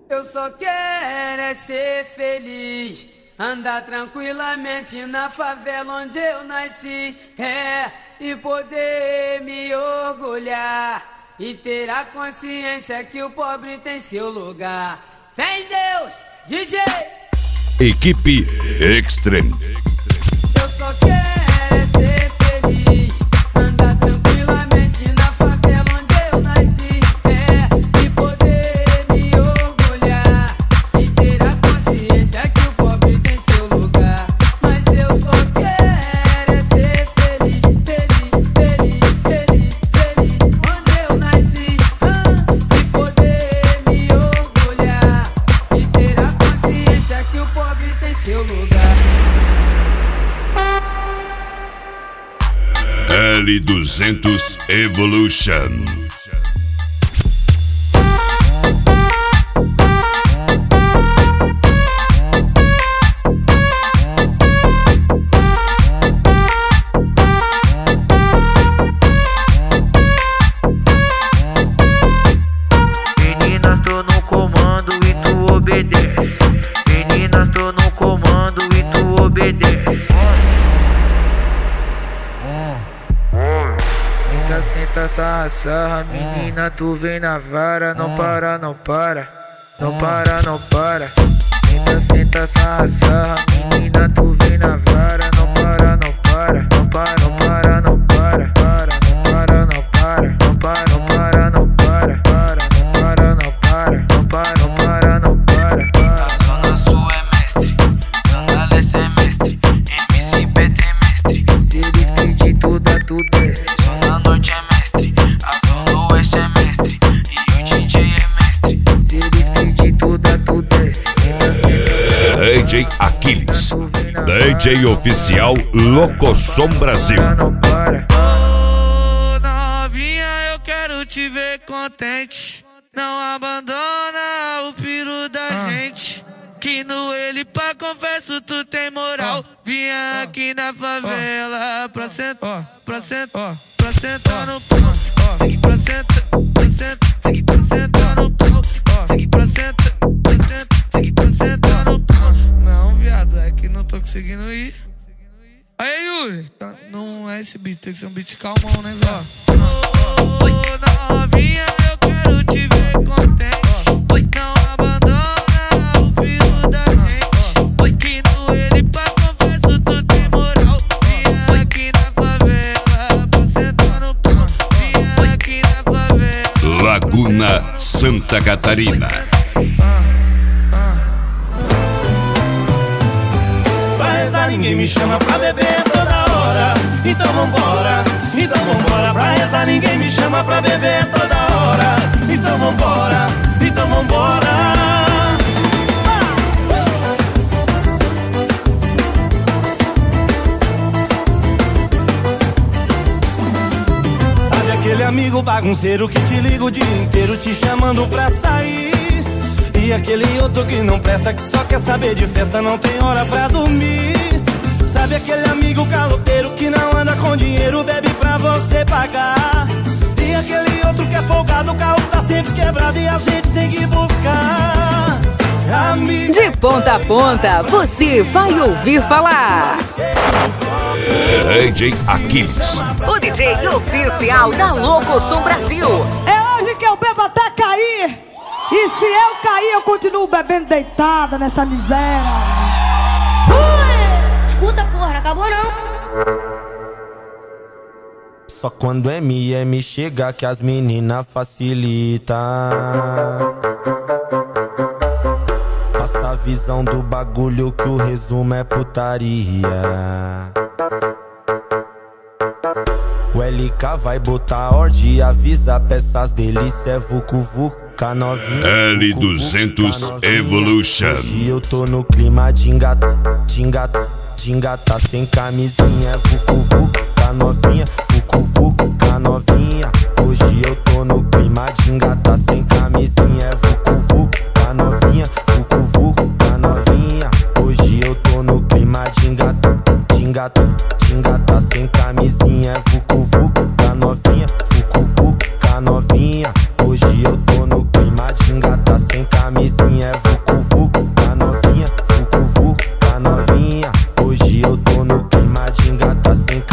Eu só quero é ser feliz, andar tranquilamente na favela onde eu nasci, e poder me orgulhar e ter a consciência que o pobre tem seu lugar. Vem Deus, DJ! Equipe Extreme. Eu só quero é ser feliz, andar tranquilamente na favela onde eu nasci, e poder me orgulhar e ter a consciência que o pobre tem seu lugar. Mas eu só quero é ser feliz, feliz, feliz, feliz, feliz onde eu nasci, e poder me orgulhar e ter a consciência que o pobre tem seu lugar. L200 Evolution. Meninas, tô no comando e tu obedece. Meninas, tô no comando e tu obedece. Senta, senta, sarra, sarra. Menina, tu vem na vara. Não para, não para. Não para, não para. Senta, senta, sarra, sarra. Menina, tu vem na vara. Não para, não para. Não para, não para, não para. Para, não para, não para. Não para, não para, não para. Para, não para, não para. Não para, não para, não para. A Zona Sul é mestre, Zona Leste é mestre, MC Petri é mestre. Se eles pedir tudo, tu desce. Zona Norte é mestre, a Zona Oeste é mestre, e o DJ é mestre. Se eles pedir tudo, tu desce. DJ Aquiles, DJ oficial Locosom Brasil. Ô novinha, eu quero te ver contente. Não abandona o piru da gente, que no ele pra confesso tu tem moral. Vinha aqui na favela pra sentar, pra sentar, pra sentar no pau, pra sentar, pra sentar, pra sentar no pau, pra sentar, pra sentar, pra sentar no pau. Não, viado, é que não tô conseguindo ir. Aí, Yuri, não é esse beat, tem que ser um beat calmão, né, viado? Ô novinha, eu quero te ver contente. Não abandona o piru da gente, que no ele pra confesso tu tem moral. Vinha aqui na favela pra sentar no pau. Vinha aqui na favela. Laguna, Santa Catarina. Pra rezar ninguém me chama, pra beber toda hora. Então vambora, então vambora. Pra rezar ninguém me chama, pra beber toda hora. Então vambora, então vambora. Sabe aquele amigo bagunceiro que te liga o dia inteiro te chamando pra sair? E aquele outro que não presta, que só quer saber de festa, não tem hora pra dormir. Sabe aquele amigo caloteiro que não anda com dinheiro, bebe pra você pagar? E aquele outro que é folgado, o carro tá sempre quebrado e a gente tem que buscar. Amigo, de ponta a ponta, você vai ouvir falar. DJ Aquiles, O DJ oficial da Locosom Brasil. É hoje que eu bebo até cair. E se eu cair, eu continuo bebendo deitada nessa miséria. Escuta, porra, não acabou não. Só quando MM chega que as meninas facilita. Passa a visão do bagulho que o resumo é putaria. O LK vai botar ordem e avisa peças delícia, vucu vucu. L200 Evolution. Hoje eu tô no clima de engata, de engata, de engata sem camisinha, vucu vucu, tá novinha, vucu vucu, tá novinha. Hoje eu tô no clima de engata sem camisinha, vucu vucu, tá novinha, vucu vucu, tá novinha. Hoje eu tô no clima de engata, de engata, de engata sem camisinha, vucu vucu, tá novinha, vucu vucu, tá novinha. Hoje eu tô no clima de engata sem camisinha. novinha, vucu vucu com a novinha, vucu vucu com a novinha. Hoje eu tô no clima de engata sem